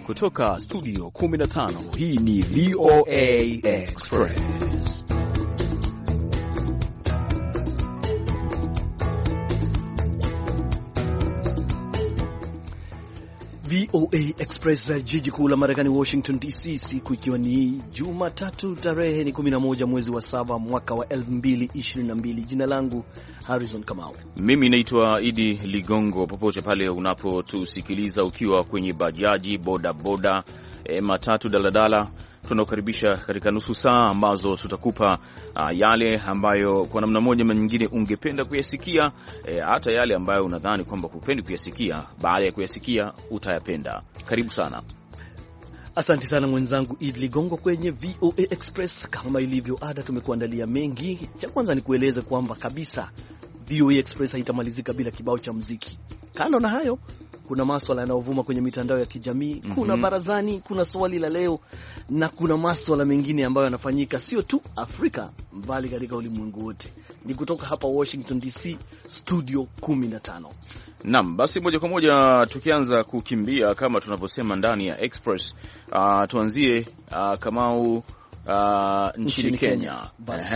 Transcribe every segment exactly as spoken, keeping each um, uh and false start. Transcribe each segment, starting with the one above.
kutoka studio kumi na tano. Hii ni V O A Express. V O A Express, jiji kuu la Marekani, Washington D C, siku ikiwa ni Jumatatu, tarehe ni kumi na moja mwezi wa saba mwaka wa elfu mbili ishirini na mbili. Jina langu Harrison Kamau. Mimi naitwa Idi Ligongo. Popote pale unapotusikiliza, ukiwa kwenye bajaji, boda boda, e, matatu, daladala, tunakukaribisha katika nusu saa ambazo tutakupa uh, yale ambayo kwa namna moja ama nyingine ungependa kuyasikia, e, hata yale ambayo unadhani kwamba hupendi kuyasikia, baada ya kuyasikia utayapenda. Karibu sana. Asante sana mwenzangu Idi Ligongo kwenye V O A Express. Kama ilivyo ada, tumekuandalia mengi. Cha kwanza ni kueleza kwamba kabisa V O A Express haitamalizika bila kibao cha muziki. Kando na hayo, kuna masuala yanayovuma kwenye mitandao ya kijamii, mm -hmm. kuna barazani, kuna swali la leo, na kuna masuala mengine ambayo yanafanyika sio tu Afrika bali katika ulimwengu wote. Ni kutoka hapa Washington D C, studio kumi na tano. Naam, basi moja kwa moja tukianza kukimbia kama tunavyosema ndani ya Express, uh, tuanzie uh, Kamau uh, nchini, nchini Kenya, Kenya. Basi.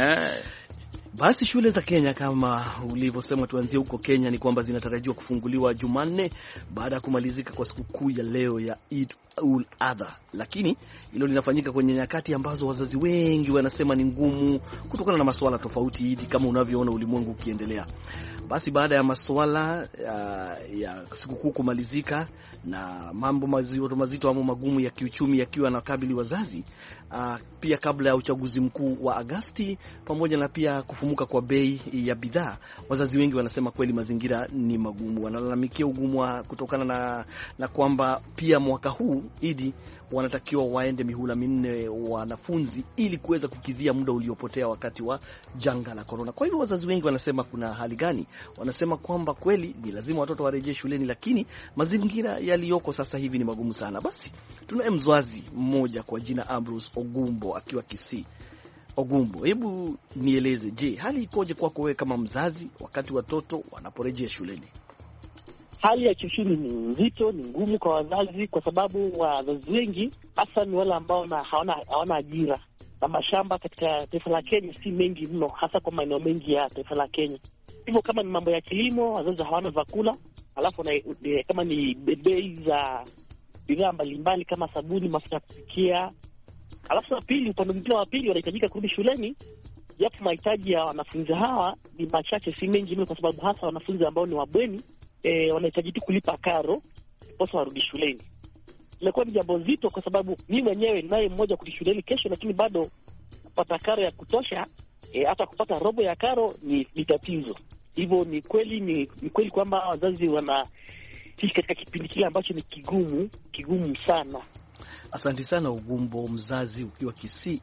Basi shule za Kenya kama ulivyosema, tuanzie huko Kenya, ni kwamba zinatarajiwa kufunguliwa Jumanne baada ya kumalizika kwa sikukuu ya leo ya Eid ul-Adha, lakini hilo linafanyika kwenye nyakati ambazo wazazi wengi wanasema ni ngumu kutokana na masuala tofauti hivi kama unavyoona ulimwengu ukiendelea. Basi baada ya masuala ya, ya sikukuu kumalizika na mambo mazito mazito ama magumu ya kiuchumi yakiwa na kabili wazazi, uh, pia kabla ya uchaguzi mkuu wa Agosti, pamoja na pia kufumuka kwa bei ya bidhaa, wazazi wengi wanasema kweli mazingira ni magumu. Wanalalamikia ugumu kutokana na, na kwamba pia mwaka huu Idi wanatakiwa waende mihula minne wanafunzi ili kuweza kukidhia muda uliopotea wakati wa janga la corona. Kwa hivyo wazazi wengi wanasema kuna hali gani? Wanasema kwamba kweli ni lazima watoto warejee shuleni, lakini mazingira yaliyoko sasa hivi ni magumu sana. Basi tunaye mzazi mmoja kwa jina Ambrose Ogumbo akiwa Kisii. Ogumbo, hebu nieleze, je, hali ikoje kwako wewe kama mzazi wakati watoto wanaporejea shuleni? Hali ya kiuchumi ni nzito, ni ngumu kwa wazazi, kwa sababu wazazi wengi hasa ni wale ambao na hawana hawana ajira, na mashamba katika taifa la Kenya si mengi mno, hasa kwa maeneo mengi ya taifa la Kenya. Hivyo kama ni mambo ya kilimo, wazazi hawana vyakula, alafu na, kama ni bei za bidhaa mbalimbali kama sabuni, mafuta ya kupikia, alafu na pili, upande mwingine wa pili wanahitajika kurudi shuleni, japo mahitaji ya wanafunzi hawa ni machache, si mengi mno, kwa sababu hasa wanafunzi ambao ni wabweni E, wanahitaji tu kulipa karo posa warudi shuleni. Ilikuwa ni jambo zito, kwa sababu mimi mwenyewe naye mmoja kurudi shuleni kesho, lakini bado kupata karo ya kutosha, e, hata kupata robo ya karo ni, ni tatizo. Hivyo ni kweli ni, ni kweli kwamba wazazi wanaishi katika kipindi kile ambacho ni kigumu, kigumu sana. Asante sana Ugumbo, mzazi ukiwa Kisii,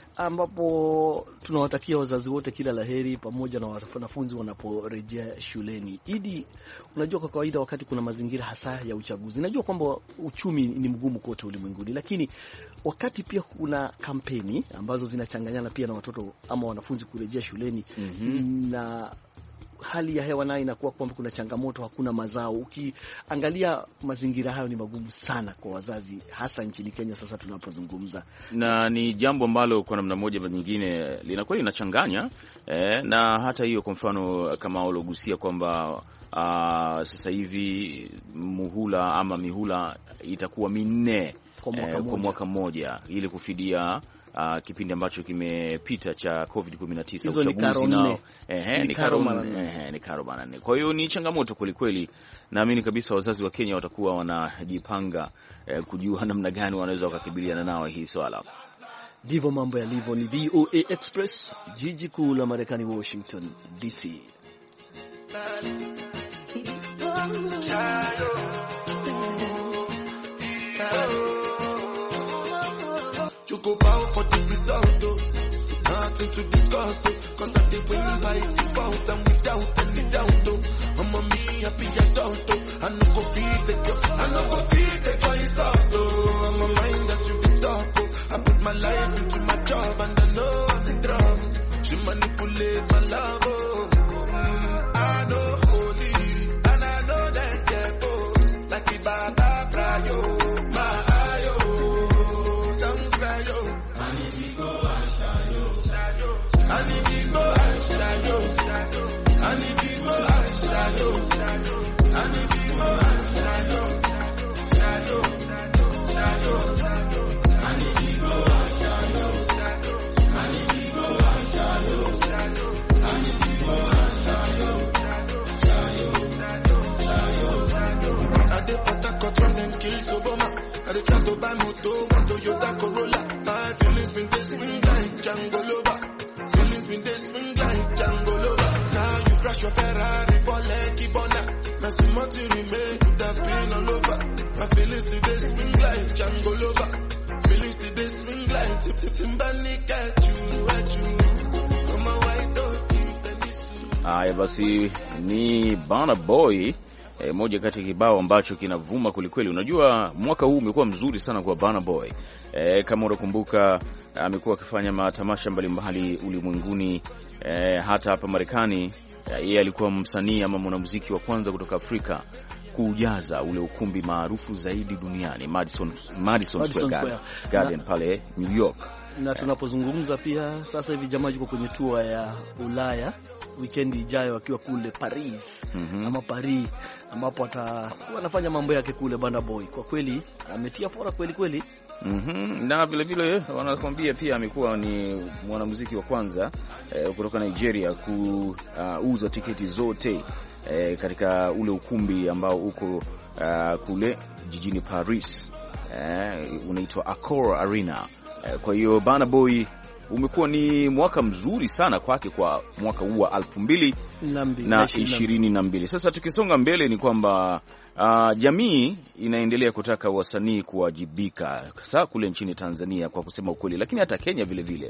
ambapo tunawatakia wazazi wote kila laheri pamoja na wanafunzi wanaporejea shuleni. Idi, unajua kwa kawaida wakati kuna mazingira hasa ya uchaguzi, najua kwamba uchumi ni mgumu kote ulimwenguni, lakini wakati pia kuna kampeni ambazo zinachanganyana pia na watoto ama wanafunzi kurejea shuleni, mm-hmm. na hali ya hewa nayo inakuwa kwamba kuna changamoto, hakuna mazao. Ukiangalia mazingira hayo ni magumu sana kwa wazazi, hasa nchini Kenya sasa tunapozungumza, na ni jambo ambalo kwa namna moja au nyingine linakuwa linachanganya, eh, na hata hiyo kwa mfano kama ulogusia kwamba uh, sasa hivi muhula ama mihula itakuwa minne kwa mwaka, eh, kwa mwaka mmoja ili kufidia Uh, kipindi ambacho kimepita cha COVID kumi na tisa, uchaguzi nao ehe ni karo ehe ni karo bana nne. Kwa hiyo ni changamoto kweli kweli. Naamini kabisa wazazi wa Kenya watakuwa wanajipanga eh, kujua namna gani wanaweza wakakabiliana nao hii swala. Ndivyo mambo yalivyo. Ni V O A Express, jiji kuu la Marekani, Washington D C. You go bow for the result, oh. Nothing to discuss, oh. Cause I did win by default and without any doubt, oh. I'm a me happy adult, oh. I no go feed the girl, I no go feed the girl, it's out, oh. I'm a mind that's you be talk, oh. I put my life into my job and I know I'm in trouble. She manipulate my love, oh. Mm, I know holy, and I know that, yeah, oh. Like the bad I fry, oh. My eyes. trend and kill Soboma. I dey try to buy moto, want Toyota Corolla. My feelings been they swing like Django Lover. Feelings been they swing like Django Lover. Now you crash your Ferrari for Lucky Bona. Now so much you remain with that pain all over. My feelings today swing like Django Lover. Feelings today swing like Tip Tip Timbani at you, at you. Come on, why don't you let me see? Haya basi, ni Burna Boy. E, moja kati ya kibao ambacho kinavuma kulikweli. Unajua mwaka huu umekuwa mzuri sana kwa Burna Boy. E, kama unakumbuka amekuwa akifanya matamasha mbalimbali ulimwenguni, e, hata hapa Marekani. Yeye alikuwa msanii ama mwanamuziki wa kwanza kutoka Afrika kujaza ule ukumbi maarufu zaidi duniani, Madison, Madison, Madison Square Garden, Garden na, pale New York. Na tunapozungumza pia sasa hivi jamaa yuko kwenye tour ya Ulaya weekend ijayo akiwa kule Paris, mm-hmm. ama Paris ambapo atakuwa anafanya mambo yake kule. Burna Boy kwa kweli ametia fora kweli kweli. Mhm. Na vile vile wanakuambia pia amekuwa ni mwanamuziki wa kwanza eh, kutoka Nigeria kuuza uh, tiketi zote eh, katika ule ukumbi ambao uko uh, kule jijini Paris, eh, unaitwa Accor Arena. Eh, kwa hiyo Burna Boy umekuwa ni mwaka mzuri sana kwake kwa mwaka huu wa elfu mbili na ishirini na mbili. Sasa tukisonga mbele ni kwamba uh, jamii inaendelea kutaka wasanii kuwajibika hasa kule nchini Tanzania kwa kusema ukweli, lakini hata Kenya vile vile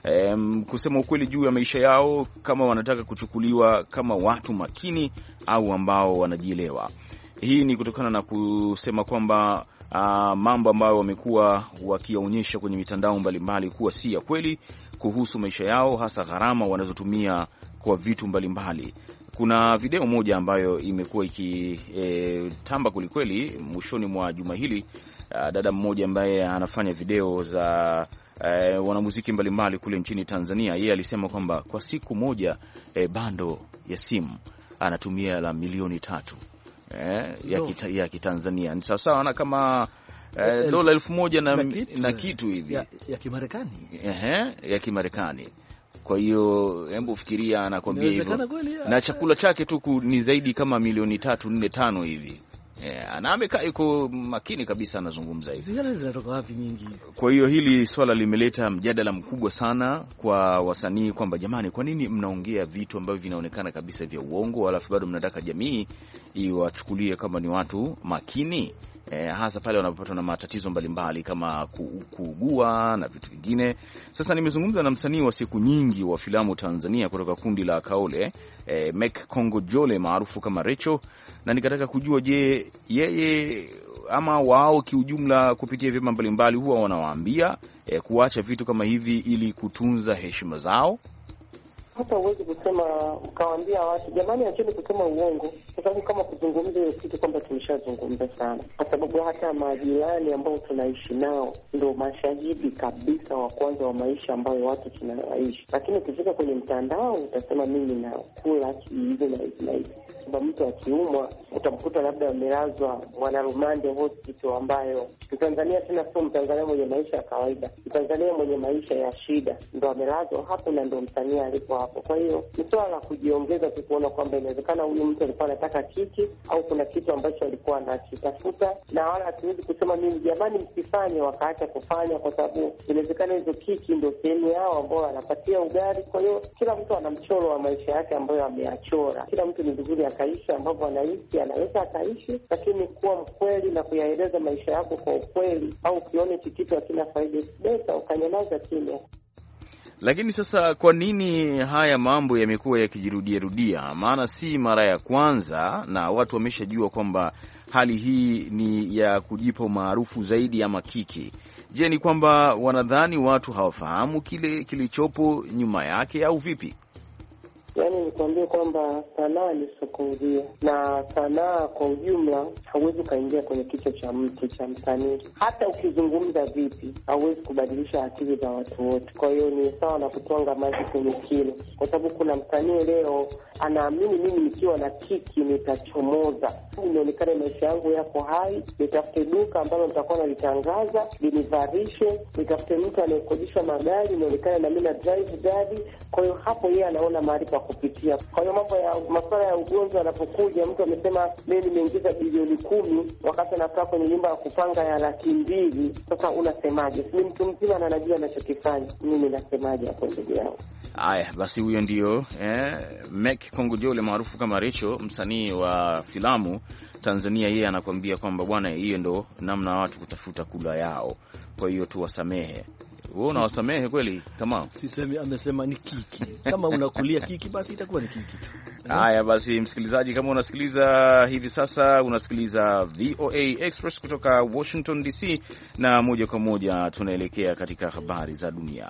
um, kusema ukweli juu ya maisha yao, kama wanataka kuchukuliwa kama watu makini au ambao wanajielewa. Hii ni kutokana na kusema kwamba Uh, mambo ambayo wamekuwa wakionyesha kwenye mitandao mbalimbali kuwa si ya kweli kuhusu maisha yao, hasa gharama wanazotumia kwa vitu mbalimbali. Kuna video moja ambayo imekuwa ikitamba e, kulikweli mwishoni mwa juma hili. Uh, dada mmoja ambaye anafanya video za uh, wanamuziki mbalimbali kule nchini Tanzania, yeye alisema kwamba kwa siku moja e, bando ya simu anatumia la milioni tatu. Eh, ya, kita, ya kitanzania ni sawa na kama eh, dola elfu moja na, na kitu, na kitu hivi ya, ya Kimarekani. Ehe, ya Kimarekani. Kwa hiyo hebu fikiria, anakwambia hivyo, na chakula chake tu ni zaidi kama milioni tatu nne tano hivi. Yeah, na amekaa yuko makini kabisa anazungumza hivi. Ziara zinatoka wapi nyingi? Kwa hiyo hili swala limeleta mjadala mkubwa sana kwa wasanii kwamba jamani, kwa nini mnaongea vitu ambavyo vinaonekana kabisa vya uongo alafu bado mnataka jamii iwachukulie kama ni watu makini? Eh, hasa pale wanapopatwa na matatizo mbalimbali kama kuugua na vitu vingine. Sasa nimezungumza na msanii wa siku nyingi wa filamu Tanzania kutoka kundi la Kaole, eh, Mek Kongo Jole maarufu kama Recho, na nikataka kujua je, yeye ama wao kiujumla kupitia vyama mbalimbali huwa wanawaambia eh, kuacha vitu kama hivi ili kutunza heshima zao. Hata huwezi kusema ukawaambia watu jamani acheni kusema uongo, kwa sababu kama kuzungumza hiyo kitu kwamba tumeshazungumza sana, kwa sababu hata majirani ambao tunaishi nao ndio mashahidi kabisa wa kwanza wa maisha ambayo watu tunaishi. Lakini ukifika kwenye mtandao utasema mimi nakula hivi na hivi na hivi. Sababu mtu akiumwa utamkuta labda amelazwa Mwanarumande hospital, ambayo Tanzania tena sio Mtanzania mwenye maisha ya kawaida, Mtanzania mwenye maisha ya shida ndo amelazwa hapo na ndo msanii alipo hapo. Kwa hiyo ni swala la kujiongeza tu kuona kwamba inawezekana huyu mtu alikuwa anataka kiki au kuna kitu ambacho alikuwa anakitafuta, na wala hatuwezi kusema mimi jamani msifanye wakaacha kufanya, kwa sababu inawezekana hizo kiki ndio sehemu yao ambao anapatia ugali. Kwa hiyo kila mtu ana mchoro wa maisha yake ambayo ameachora. Kila mtu ni vizuri akaishi ambavyo anaishi, anaweza akaishi, lakini kuwa mkweli na kuyaeleza maisha yako kwa ukweli, au ukiona hiki kitu hakina faida besa ukanyamaza kimya. Lakini sasa kwa nini haya mambo yamekuwa yakijirudia rudia? Maana si mara ya kwanza na watu wameshajua kwamba hali hii ni ya kujipa umaarufu zaidi ama kiki. Je, ni kwamba wanadhani watu hawafahamu kile kilichopo nyuma yake au vipi? Yaani nikwambie kwamba sanaa ni soko huria, na sanaa kwa ujumla hauwezi ukaingia kwenye kichwa cha mtu cha msanii. Hata ukizungumza vipi hauwezi kubadilisha akili za watu wote. Kwa hiyo ni sawa na kutwanga maji kwenye kilo, kwa sababu kuna msanii leo anaamini mimi nikiwa na kiki nitachomoza, nionekane maisha yangu yako hai, nitafute duka ambalo nitakuwa nalitangaza linivarishe, nitafute mtu anayekodisha magari nionekane na mimi na drive gari. Kwa hiyo hapo yeye anaona mahali pa kupitia. Kwa hiyo mambo ya masuala ya ugonjwa yanapokuja, mtu amesema mimi nimeingiza bilioni kumi wakati anakaa kwenye nyumba ya kupanga ya laki mbili, sasa unasemaje? Ni mtu mzima na anajua anachokifanya, mimi nasemaje hapo ndugu yangu? Haya basi, huyo ndio eh, Mek Kongojole maarufu kama Recho, msanii wa filamu Tanzania. Yeye anakuambia kwamba bwana, hiyo ndo namna watu kutafuta kula yao, kwa hiyo tuwasamehe. Wewe unawasamehe kweli? Kama sisemi, amesema ni kiki. Kama unakulia kiki basi itakuwa ni kiki tu. Haya basi, msikilizaji, kama unasikiliza hivi sasa, unasikiliza V O A Express kutoka Washington D C, na moja kwa moja tunaelekea katika habari za dunia.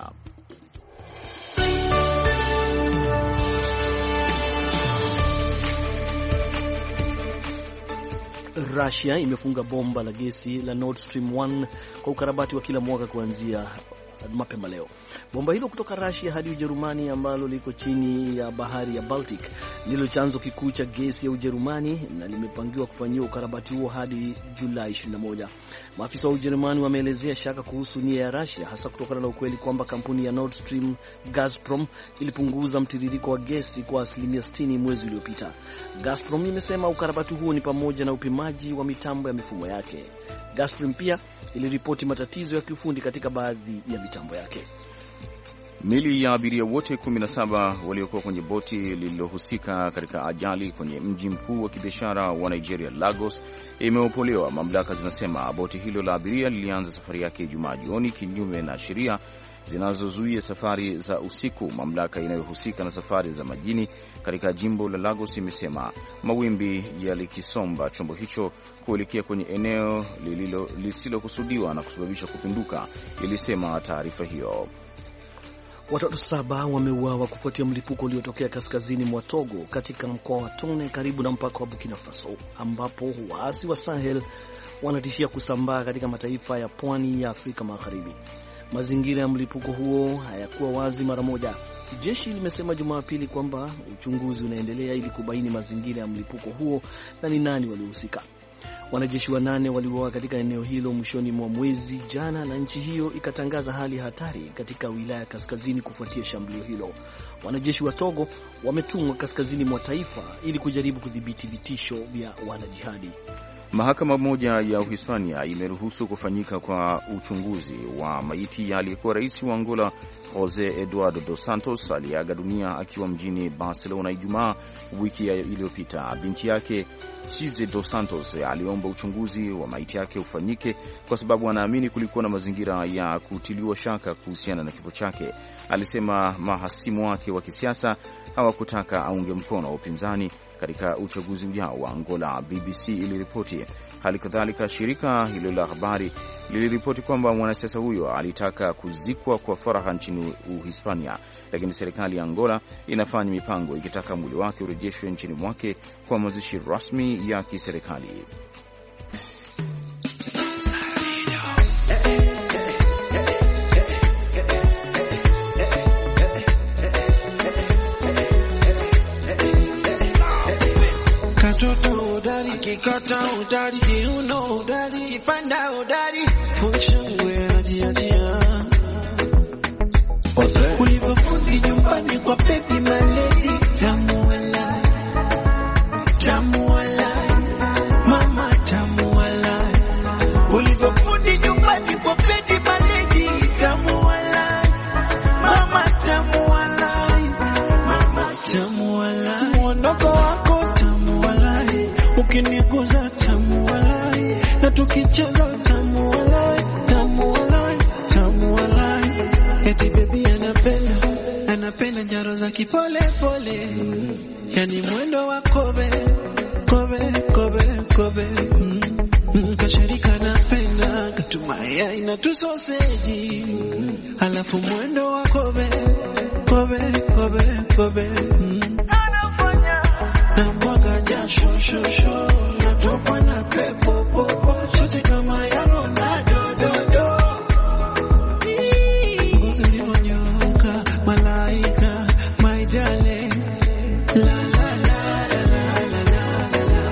Russia imefunga bomba la gesi la Nord Stream moja kwa ukarabati wa kila mwaka kuanzia mapema leo. Bomba hilo kutoka Russia hadi Ujerumani ambalo liko chini ya bahari ya Baltic ndilo chanzo kikuu cha gesi ya Ujerumani na limepangiwa kufanyiwa ukarabati huo hadi Julai ishirini na moja. Maafisa wa Ujerumani wameelezea shaka kuhusu nia ya Russia, hasa kutokana na ukweli kwamba kampuni ya Nord Stream Gazprom ilipunguza mtiririko wa gesi kwa asilimia sitini mwezi uliopita. Gazprom imesema ukarabati huo ni pamoja na upimaji wa mitambo ya mifumo yake. Gazprom pia iliripoti matatizo ya kiufundi katika baadhi ya mitambo yake. Mili ya abiria wote kumi na saba waliokuwa kwenye boti lililohusika katika ajali kwenye mji mkuu wa kibiashara wa Nigeria, Lagos, imeopolewa. Mamlaka zinasema boti hilo la abiria lilianza safari yake Ijumaa jioni kinyume na sheria zinazozuia safari za usiku. Mamlaka inayohusika na safari za majini katika jimbo la Lagos imesema mawimbi yalikisomba chombo hicho kuelekea kwenye eneo lililo lisilokusudiwa na kusababisha kupinduka, ilisema taarifa hiyo. Watoto saba wameuawa kufuatia mlipuko uliotokea kaskazini mwa Togo katika mkoa wa Tone karibu na mpaka wa Burkina Faso, ambapo waasi wa Sahel wanatishia kusambaa katika mataifa ya pwani ya Afrika Magharibi. Mazingira ya mlipuko huo hayakuwa wazi mara moja. Jeshi limesema Jumapili kwamba uchunguzi unaendelea ili kubaini mazingira ya mlipuko huo na ni nani waliohusika. Wanajeshi wanane waliuawa katika eneo hilo mwishoni mwa mwezi jana, na nchi hiyo ikatangaza hali ya hatari katika wilaya kaskazini kufuatia shambulio hilo. Wanajeshi wa Togo wametumwa kaskazini mwa taifa ili kujaribu kudhibiti vitisho vya wanajihadi. Mahakama moja ya Uhispania imeruhusu kufanyika kwa uchunguzi wa maiti ya aliyekuwa rais wa Angola Jose Eduardo dos Santos aliaga dunia akiwa mjini Barcelona Ijumaa wiki iliyopita. Binti yake Chize dos Santos aliomba uchunguzi wa maiti yake ufanyike kwa sababu anaamini kulikuwa na mazingira ya kutiliwa shaka kuhusiana na kifo chake. Alisema mahasimu wake wa kisiasa hawakutaka aunge mkono upinzani katika uchaguzi ujao wa Angola, B B C iliripoti. Hali kadhalika shirika hilo la habari liliripoti kwamba mwanasiasa huyo alitaka kuzikwa kwa faraha nchini Uhispania, lakini serikali ya Angola inafanya mipango ikitaka mwili wake urejeshwe nchini mwake kwa mazishi rasmi ya kiserikali. Kikata udari, kiuno udari, kipanda udari, function we najiachia. Ulivyofundi nyumbani kwa baby my lady, tamu wala, tamu wala, mama tamu wala. Ulivyofundi nyumbani kwa baby my lady, tamu wala, mama tamu wala, mama tamu wala. Mwondoko wako tamu wala, ukiniguza tamu walai, na tukicheza tamu walai, tamu walai, tamu walai. Eti baby anapenda, anapenda njaro za kipole pole, yani mwendo wa kobe, kobe, kobe, kobe. Mm, kashirika napenda, katumaya ina tu sausage, alafu mwendo wa kobe, kobe, kobe, kobe. Mm. Na mwaga jasho shosho, natokwa na pepo popo, chote kama ya Ronaldo do do. Ngozi ulivyonyoka, malaika, my darling. La la la la la la la la.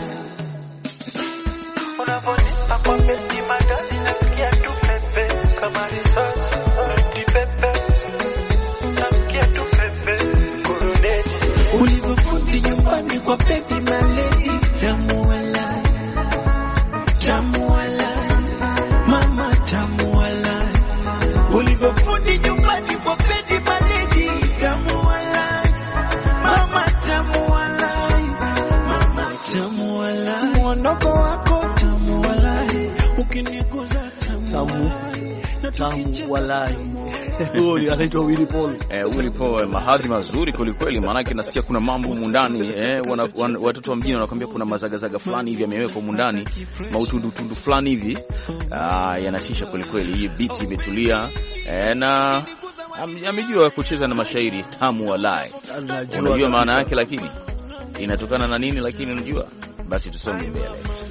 Unaponipa kwa beti madali, nasikia tu pepe kama risasi, eti pepe. Nasikia tu pepe, kurudeni. ulivyofundi nyumbani kwa baby maledi, tamu walai, tamu walai, mama tamu walai, ulivyofundi nyumbani kwa baby maledi, tamu walai, mama tamu walai, mama tamu walai, mwondoko wako tamu walai, ukiniguza tamu walai, tamu walai. Huyo anaitwa Willy Paul. Eh, Willy Paul mahadhi mazuri kweli kweli, maana yake nasikia kuna mambo humu ndani eh, wana, wan, watoto wa mjini wanakuambia kuna mazagazaga fulani hivi yamewekwa humu ndani, mautundu tundu fulani hivi. Ah, yanatisha kweli kweli. Hii beat imetulia eh, na amejua kucheza na mashairi tamu walai. Unajua maana yake, lakini inatokana na nini? Lakini unajua, basi tusome mbele.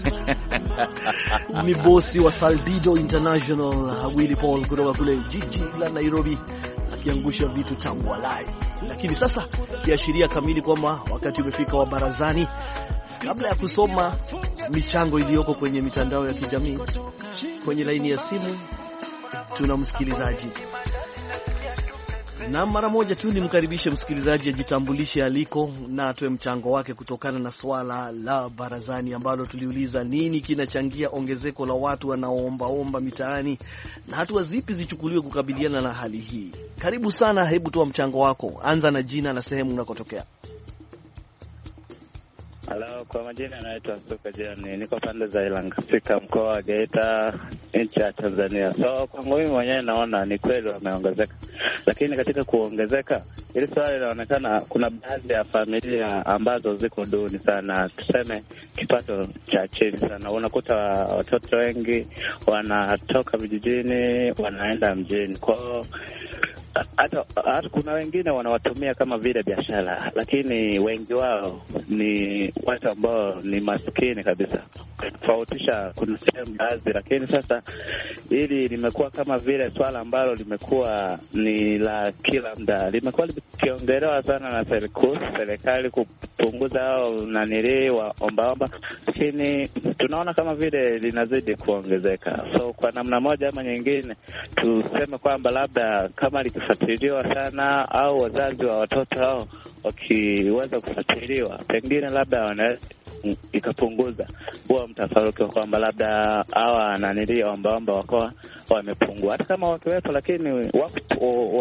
Ni bosi wa Saldido International Willy Paul kutoka kule jiji la Nairobi akiangusha vitu tamu walai. Lakini sasa kiashiria kamili kwamba wakati umefika wa barazani. Kabla ya kusoma michango iliyoko kwenye mitandao ya kijamii, kwenye laini ya simu tuna msikilizaji, na mara moja tu nimkaribishe msikilizaji ajitambulishe aliko na atoe mchango wake kutokana na swala la barazani ambalo tuliuliza nini kinachangia ongezeko la watu wanaoombaomba mitaani na hatua zipi zichukuliwe kukabiliana na hali hii. Karibu sana, hebu toa mchango wako, anza na jina na sehemu unakotokea. Hello, kwa majina naitwa Suka Jani, niko pande za Ilangasika, mkoa wa Geita, nchi ya Tanzania. So kwangu mimi mwenyewe naona ni kweli wameongezeka, lakini katika kuongezeka ili swali linaonekana kuna baadhi ya familia ambazo ziko duni sana, tuseme kipato cha chini sana. Unakuta watoto wengi wanatoka vijijini wanaenda mjini. Kwa hata hata kuna wengine wanawatumia kama vile biashara, lakini wengi wao ni watu ambao ni maskini kabisa. Tofautisha kuna sehemu baadhi, lakini sasa hili limekuwa kama vile swala ambalo limekuwa ni la kila muda, limekuwa likiongelewa sana na serikali kupunguza au nanili wa omba omba, lakini tunaona kama vile linazidi kuongezeka. So kwa namna moja ama nyingine tuseme kwamba labda kama likifuatiliwa sana au wazazi wa watoto hao wakiweza kufuatiliwa, pengine labda wana ikapunguza huwa mtafaruki kwamba labda hawa nanili omba omba wako wamepungua, hata kama wakiwepo, lakini wapo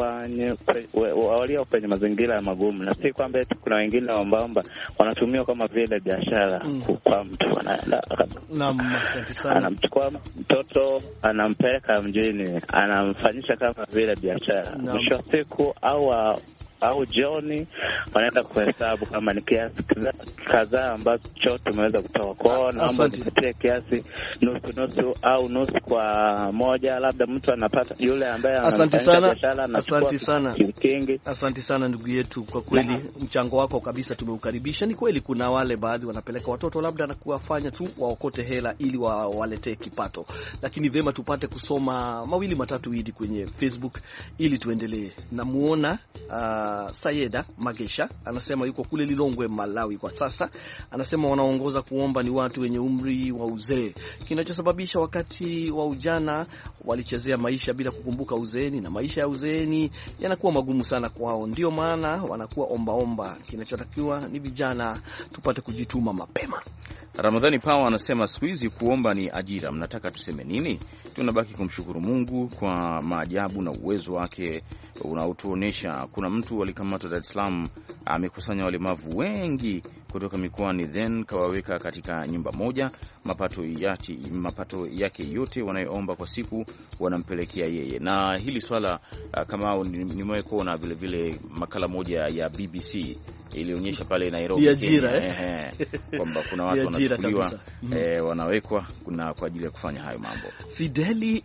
walio kwenye mazingira magumu, na si kwamba kuna wengine omba omba wanatumia kama vile biashara. mm. Kwa mtu anaenda naam, asante sana, anamchukua mtoto anampeleka mjini anamfanyisha kama vile biashara, mwisho wa siku au au jioni wanaenda kuhesabu kama ni kiasi kadhaa ambacho tumeweza kutoa kwao, naomba nipatie kiasi nusu nusu au nusu kwa moja, labda mtu anapata yule ambaye anafanya biashara na asante sana kingi. Asante sana ndugu yetu, kwa kweli na mchango wako kabisa tumeukaribisha. Ni kweli kuna wale baadhi wanapeleka watoto labda na kuwafanya tu waokote hela ili wa, waletee kipato, lakini vema tupate kusoma mawili matatu hidi kwenye Facebook ili tuendelee. Namuona uh, Sayeda Magesha anasema yuko kule Lilongwe Malawi kwa sasa. Anasema wanaongoza kuomba ni watu wenye umri wa uzee, kinachosababisha wakati wa ujana walichezea maisha bila kukumbuka uzeeni, na maisha ya uzeeni yanakuwa magumu sana kwao, ndio maana wanakuwa omba omba. Kinachotakiwa ni vijana tupate kujituma mapema. Ramadhani Pawa anasema siku hizi kuomba ni ajira, mnataka tuseme nini? Tunabaki kumshukuru Mungu kwa maajabu na uwezo wake unaotuonesha. Kuna mtu alikamatwa Dar es Salaam, amekusanya walemavu wengi kutoka mikoani, then kawaweka katika nyumba moja, mapato yake mapato yake yote wanayoomba kwa siku wanampelekea yeye. Na hili swala kama nimewahi kuona vile vile makala moja ya B B C ilionyesha pale Nairobi ajira, eh? eh, kwamba kuna watu wanachukuliwa eh, wanawekwa kuna kwa ajili ya kufanya hayo mambo. Fideli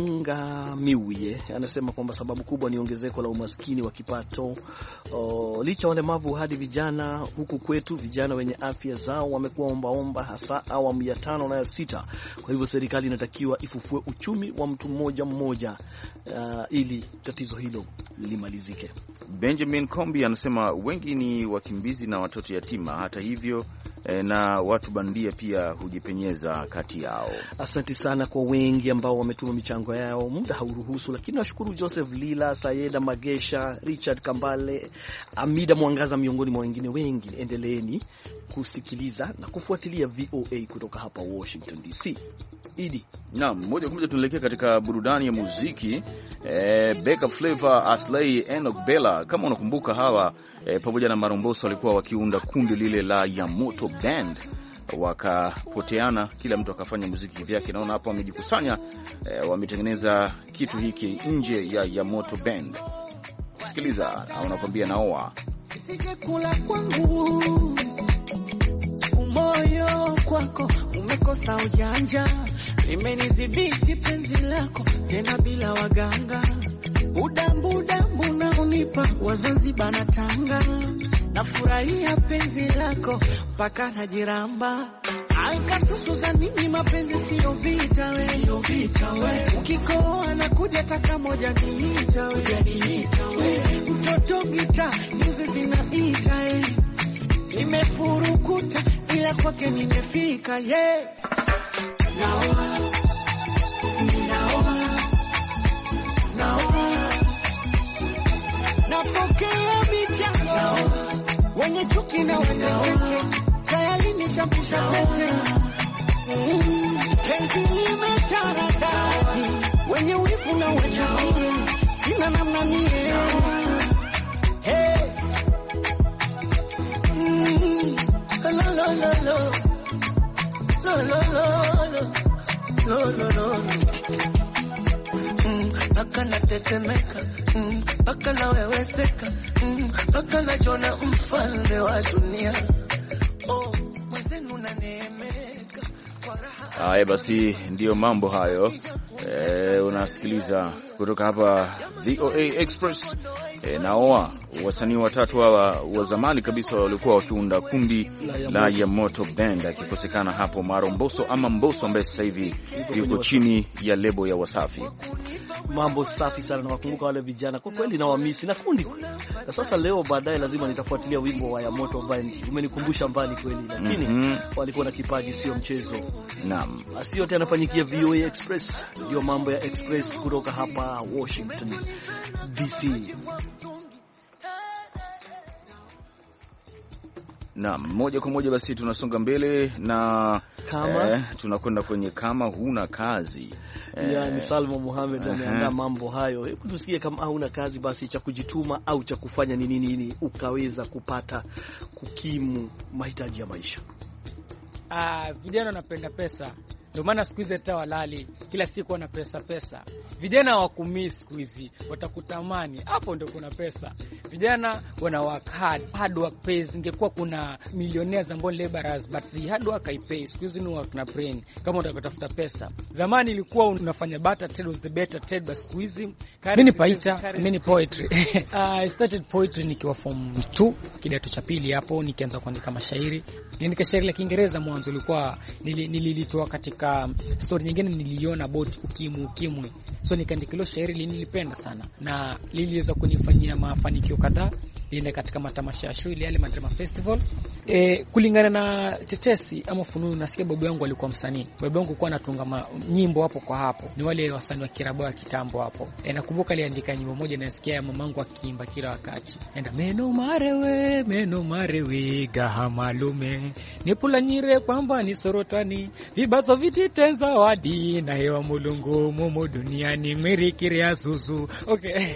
Mngamiwie anasema kwamba sababu kubwa ni ongezeko la umaskini wa kipato. O, licha walemavu hadi vijana huku kwetu vijana vijana wenye afya zao wamekuwa ombaomba, hasa awamu ya tano na ya sita. Kwa hivyo serikali inatakiwa ifufue uchumi wa mtu mmoja mmoja, uh, ili tatizo hilo limalizike. Benjamin Kombi anasema wengi ni wakimbizi na watoto yatima, hata hivyo eh, na watu bandia pia hujipenyeza kati yao. Asante sana kwa wengi ambao wametuma michango yao, muda hauruhusu, lakini nashukuru Joseph Lila, Sayeda Magesha, Richard Kambale, Amida Mwangaza, miongoni mwa wengine wengi. Endeleeni kusikiliza na kufuatilia V O A kutoka hapa Washington D C. Idi. Naam, moja kwa moja tunaelekea katika burudani ya muziki. Eh, Beka Flavor, Aslay, Enoch Bella, kama unakumbuka hawa eh, pamoja na Maromboso walikuwa wakiunda kundi lile la Yamoto Band, wakapoteana, kila mtu akafanya muziki vyake. Naona hapa wamejikusanya, eh, wametengeneza kitu hiki nje ya Yamoto Band. Sikiliza, unakwambia naoa Sikekula kwangu umoyo kwako umekosa ujanja, limenidhibiti penzi lako tena bila waganga, udambu udambu na unipa wazazi bana Tanga, nafurahia penzi lako mpaka najiramba. Aikatusu za nini mapenzi sio vita we, sio vita we. Ukikoa na kuja taka moja niita we, niita we. Mtoto gita nyuzi zinaita we. Nimefurukuta ila kwake nimefika ye yeah. Naoa, ninaoa, naoa, napokea michango wenye chuki na wenye tayari nishapisha pete, penzi limetaradadi, wenye wivu na wachawi, sina namna mie. Hey, mm, lo lo lo lo, lo lo lo, lo lo lo, mpaka natetemeka, mpaka naweweseka, mpaka najona mfalme wa dunia. Haya basi, ndiyo mambo hayo. E, unasikiliza kutoka hapa V O A Express. E, naoa wasanii watatu hawa wa zamani kabisa walikuwa wakiunda kundi la Yamoto Band, akikosekana hapo Maromboso ama Mboso ambaye sasa hivi yuko chini ya lebo ya Wasafi. Mambo safi sana, na wakumbuka wale vijana kwa kweli, na wamisi na kundi. Na sasa leo baadaye lazima nitafuatilia wimbo wa Yamoto Band. Umenikumbusha mbali kweli, lakini mm -hmm. walikuwa na kipaji sio mchezo. Naam. Basi yote yanafanyikia V O A Express. Ndio mambo ya Express kutoka hapa Washington D C. Na moja kwa moja basi tunasonga mbele na kama eh, tunakwenda kwenye kama huna kazi. Eh, ya ni Salmo Mohamed uh -huh. ameandaa mambo hayo. Hebu tusikie kama huna kazi basi cha kujituma au cha kufanya ni nini nini ukaweza kupata kukimu mahitaji ya maisha. Ah, vijana wanapenda pesa. Ndio maana siku hizi hata walali kila siku wana pesa pesa. Vijana hawakumii siku hizi, watakutamani. Hapo ndio kuna pesa. Vijana wana work hard. Hard work pays. Ingekuwa kuna millionaires ambao laborers but the hard work I pay. Siku hizi ni work na brain. Kama unatafuta pesa. Zamani ilikuwa unafanya barter trade with the better trade, but siku hizi mimi paita, mimi poetry. I started poetry nikiwa form two, kidato cha pili hapo nikianza kuandika mashairi. Niandika shairi la Kiingereza mwanzo ilikuwa nililitoa katika story nyingine niliona about ukimwi ukimwi. So nikaandika hilo shairi nilipenda sana na liliweza kunifanyia mafanikio kadhaa. Nienda katika matamasha ya shule yale Madrama Festival. E, kulingana na tetesi ama fununu, nasikia babu yangu alikuwa msanii. Babu yangu alikuwa anatunga nyimbo hapo kwa hapo. Ni wale wasanii wa Kirabu wa kitambo hapo. E, nakumbuka aliandika nyimbo moja nasikia mamangu akiimba kila wakati. Enda meno marewe, meno marewe gahamalume. Nipula nyire kwamba ni sorotani. Vibazo vititenza wadi na hewa mulungu mumu duniani mirikiria zuzu. Okay.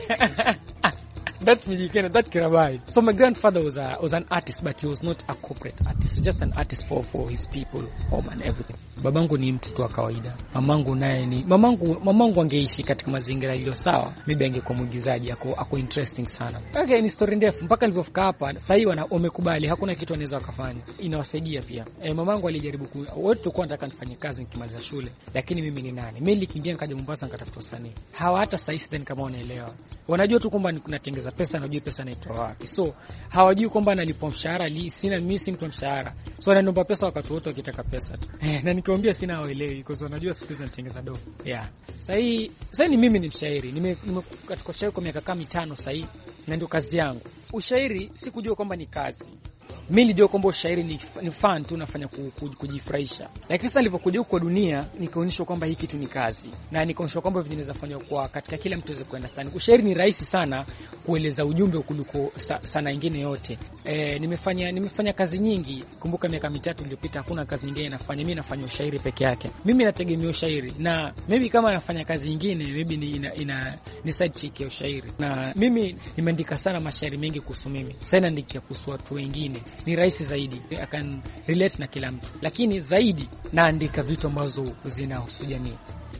That Mijikena, that Kirabai. So my grandfather was a was an artist, but he was not a corporate artist. He was just an artist for for his people, home and everything. Babangu ni mtu wa kawaida. Mamangu naye ni mamangu mamangu angeishi katika mazingira iliyo sawa. Maybe angekuwa mwigizaji, ako ako interesting sana. Okay, ni story ndefu mpaka nilipofika hapa. Sasa hivi wamekubali hakuna kitu anaweza wakafanya. Inawasaidia pia. E, mamangu alijaribu ku wote tulikuwa nataka nifanye kazi nikimaliza shule, lakini mimi ni nani? Mimi nilikimbia nikaja Mombasa nikatafuta usanii. Hawa hata sasa hivi kama wanaelewa. Wanajua tu kwamba ninatengeza kutengeneza pesa na hujui pesa inaitoa wapi. So hawajui kwamba analipwa mshahara li, sina mimi si mtu mshahara. So ananiomba pesa wakati wote wakitaka pesa tu. Eh, na nikiwaambia sina hawaelewi kwa sababu wanajua siku hizo natengeneza dogo. Yeah. Sasa hii sasa ni mimi ni mshairi. Nime, nime katika ushairi kwa miaka kama mitano sasa hii na ndio kazi yangu. Ushairi si kujua kwamba ni kazi. Mimi nilijua kwamba ushairi ni, ni fun tu nafanya kujifurahisha. Lakini sasa nilipokuja huko kwa dunia nikaonyeshwa kwamba hii kitu ni kazi. Na nikaonyeshwa kwamba vinaweza fanywa kwa katika kila mtu aweze kuunderstand. Ushairi ni rahisi sana kueleza ujumbe kuliko sa, sana nyingine yote. Eh, nimefanya nimefanya kazi nyingi. Kumbuka miaka mitatu iliyopita hakuna kazi nyingine nafanya. Mimi nafanya ushairi peke yake. Mimi nategemea ushairi na maybe kama nafanya kazi nyingine maybe ni ina, ina ni side chick ya ushairi. Na mimi nimeandika sana mashairi mengi kuhusu mimi. Sasa naandikia kuhusu watu wengine. Ni rahisi zaidi, I can relate na kila mtu, lakini zaidi naandika vitu ambazo zinahusu jamii.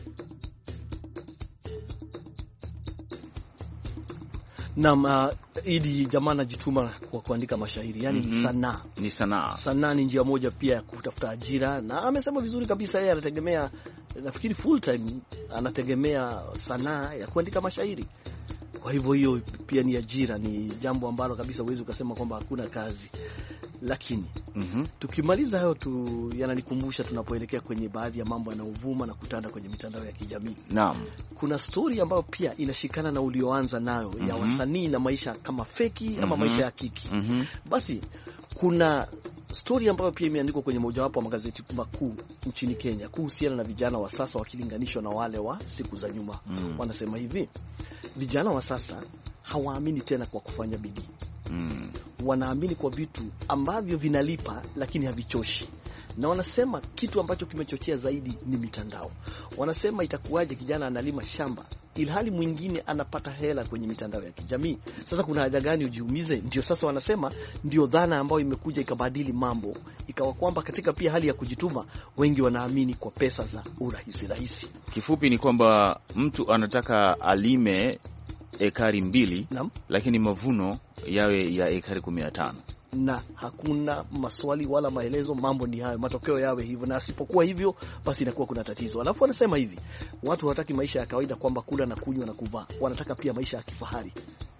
Naam, uh, Idi jamaa anajituma kwa kuandika mashairi, yani mm-hmm. sanaa. Ni sanaa. Sanaa ni njia moja pia ya kutafuta ajira, na amesema vizuri kabisa yeye anategemea, nafikiri full time anategemea sanaa ya kuandika mashairi. Kwa hivyo hiyo pia ni ajira, ni jambo ambalo kabisa uwezi ukasema kwamba hakuna kazi. Lakini mm-hmm. tukimaliza hayo tu yananikumbusha tunapoelekea kwenye baadhi ya mambo yanayovuma na kutanda kwenye mitandao ya kijamii. Naam. Kuna story ambayo pia inashikana na ulioanza nayo mm-hmm. ya wasanii na maisha kama feki mm-hmm. ama maisha ya kiki. Mm-hmm. Basi kuna story ambayo pia imeandikwa kwenye mojawapo wa magazeti makuu nchini Kenya kuhusiana na vijana wa sasa wakilinganishwa na wale wa siku za nyuma. Mm. Wanasema hivi, vijana wa sasa hawaamini tena kwa kufanya bidii. Mm. Wanaamini kwa vitu ambavyo vinalipa lakini havichoshi. Na wanasema kitu ambacho kimechochea zaidi ni mitandao. Wanasema itakuwaje kijana analima shamba ilhali mwingine anapata hela kwenye mitandao ya kijamii? Sasa kuna haja gani ujiumize? Ndio sasa wanasema ndio dhana ambayo imekuja ikabadili mambo, ikawa kwamba katika pia hali ya kujituma wengi wanaamini kwa pesa za urahisi rahisi. Kifupi ni kwamba mtu anataka alime ekari mbili Nam? lakini mavuno yawe ya ekari kumi na tano. Na hakuna maswali wala maelezo, mambo ni hayo, matokeo yawe hivyo, na asipokuwa hivyo basi inakuwa kuna tatizo. Alafu wanasema hivi, watu hawataki maisha ya kawaida kwamba kula na kunywa na kuvaa, wanataka pia maisha ya kifahari.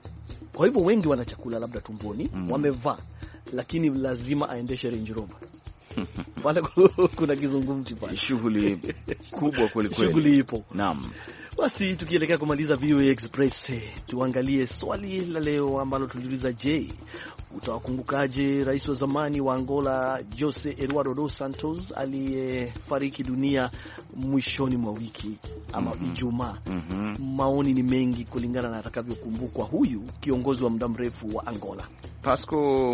Kwa hivyo wengi wana chakula labda tumboni, mm. wamevaa, lakini lazima aendeshe Range Rover. Pale kuna kizungumti pale. Shughuli kubwa kweli kweli. Shughuli ipo. Naam. Basi tukielekea kumaliza V O A Express, tuangalie swali la leo ambalo tuliuliza, je, utawakumbukaje rais wa zamani wa Angola Jose Eduardo dos Santos aliyefariki dunia mwishoni mwa wiki ama mm-hmm. Ijumaa? Mm-hmm. Maoni ni mengi kulingana na atakavyokumbukwa huyu kiongozi wa muda mrefu wa Angola. Pasco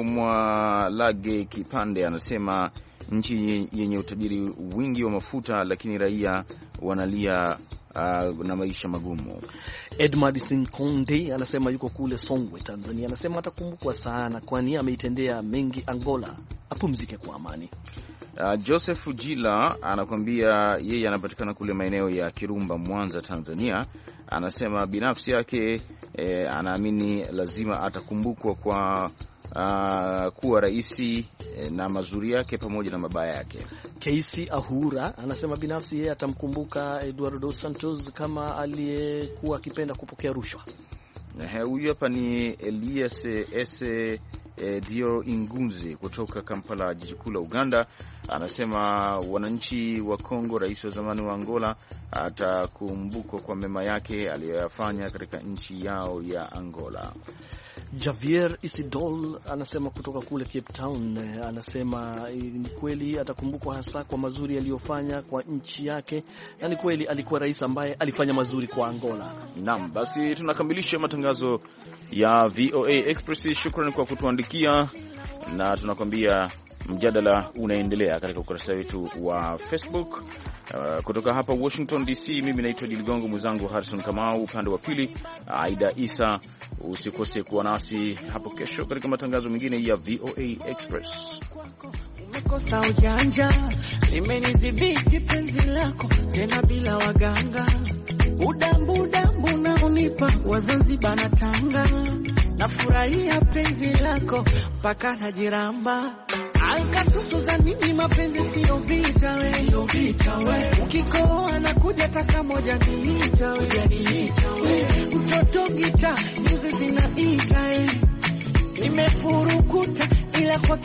Mwalage Kipande anasema nchi yenye utajiri wingi wa mafuta lakini raia wanalia Uh, na maisha magumu. Edmardson Konde anasema yuko kule Songwe, Tanzania. Anasema atakumbukwa sana kwani ameitendea mengi Angola, apumzike kwa amani. Uh, Joseph Jila anakuambia yeye anapatikana kule maeneo ya Kirumba, Mwanza, Tanzania. Anasema binafsi yake eh, anaamini lazima atakumbukwa kwa Uh, kuwa raisi eh, na mazuri yake pamoja na mabaya yake. Casey Ahura anasema binafsi yeye atamkumbuka Eduardo dos Santos kama aliyekuwa akipenda kupokea rushwa. Huyu hapa ni Elias Ese eh, Dio Ingunze kutoka Kampala, jiji kuu la Uganda. Anasema wananchi wa Kongo, rais wa zamani wa Angola atakumbukwa kwa mema yake aliyoyafanya katika nchi yao ya Angola. Javier Isidol anasema kutoka kule Cape Town, anasema ni kweli atakumbukwa hasa kwa mazuri aliyofanya kwa nchi yake, na ni kweli alikuwa rais ambaye alifanya mazuri kwa Angola. Naam, basi tunakamilisha matangazo ya V O A Express. Shukrani kwa kutuandikia, na tunakwambia mjadala unaendelea katika ukurasa wetu wa Facebook. Uh, kutoka hapa Washington D C, mimi naitwa Diligongo, mwenzangu Harrison Kamau, upande wa pili Aida Isa. Usikose kuwa nasi hapo kesho katika matangazo mengine ya V O A Express. Umekosa ujanja, limenidhibiti penzi lako tena bila waganga, udambu udambu na unipa Wazanzibar na Tanga, nafurahia penzi lako mpaka najiramba. Alkatusu za nini mapenzi sio vita we, sio vita we. Ukikoa na kuja taka moja niita we, niita we. Mtoto gita nyuzi zinaita we. Nimefurukuta ila kwa